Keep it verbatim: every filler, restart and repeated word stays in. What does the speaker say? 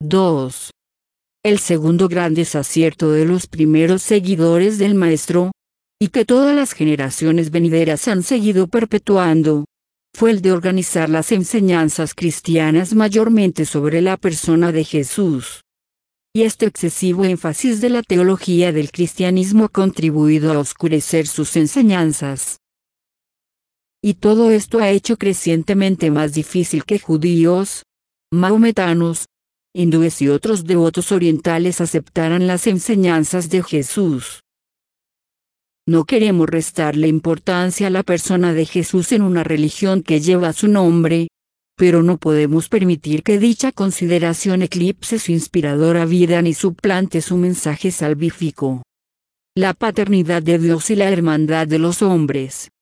dos. El segundo gran desacierto de los primeros seguidores del Maestro, y que todas las generaciones venideras han seguido perpetuando, fue el de organizar las enseñanzas cristianas mayormente sobre la persona de Jesús. Y este excesivo énfasis de la teología del cristianismo ha contribuido a oscurecer sus enseñanzas. Y todo esto ha hecho crecientemente más difícil que judíos, maometanos, hindúes y otros devotos orientales aceptaran las enseñanzas de Jesús. No queremos restarle importancia a la persona de Jesús en una religión que lleva su nombre, pero no podemos permitir que dicha consideración eclipse su inspiradora vida ni suplante su mensaje salvífico. La paternidad de Dios y la hermandad de los hombres.